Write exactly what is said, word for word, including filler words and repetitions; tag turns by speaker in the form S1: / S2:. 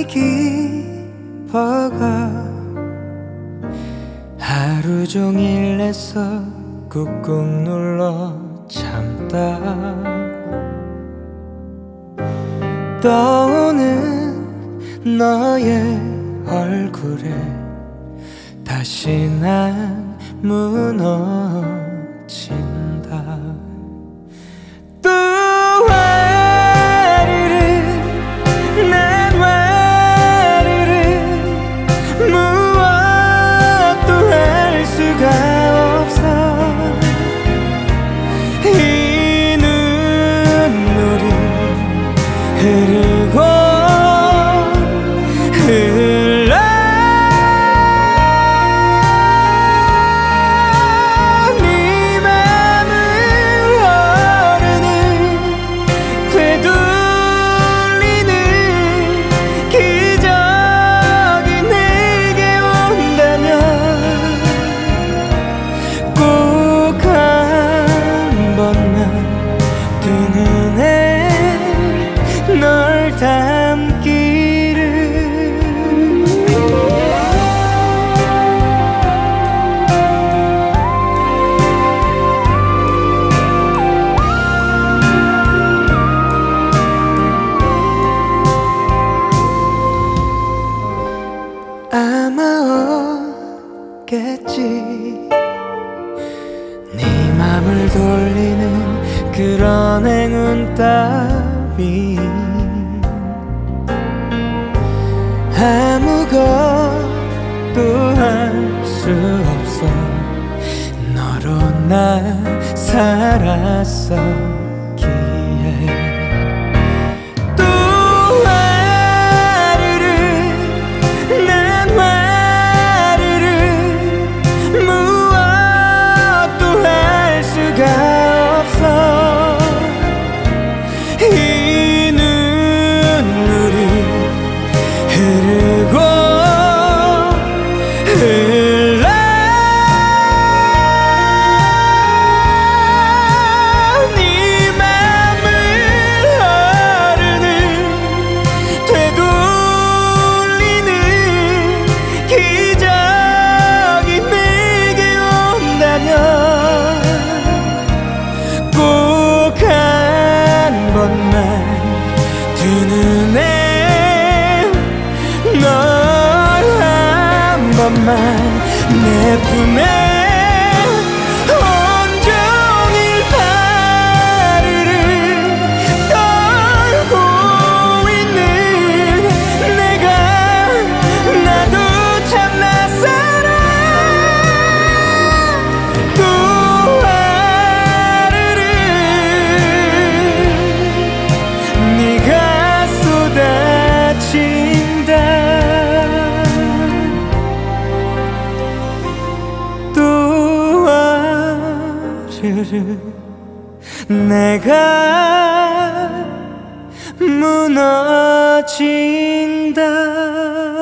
S1: 밤이 깊어가 하루 종일 애써 꾹꾹 눌러 참다 떠오는 너의 얼굴에 다시 난 무너진다. 또 와르르 난 와르르 무엇도 할 수가 없어. 이 눈물이 흐르고 흘러 네 맘을 흐르는 되돌리는 기적이 내게 온다면 꼭 한 번만 두 눈에 널 담기를. 아마 없겠지 네 맘을 돌리는 그런 행운 따위. 아무것도 할 수 없어. 너로 나 살았었기에. 또 와르르 난 와르르 무엇도 할 수가 없어. 이 눈물이 흐르고 흘러 네 맘을 흐르는 되돌리는 기적이 내게 온다면 꼭 한 번만 두 눈에 널 한 번만 내 품에 온종일 발을 떨고 있는 내가 나도 참 낯설어. 또 와르르 네가 쏟아진다. 또 와르르 내가 무너진다.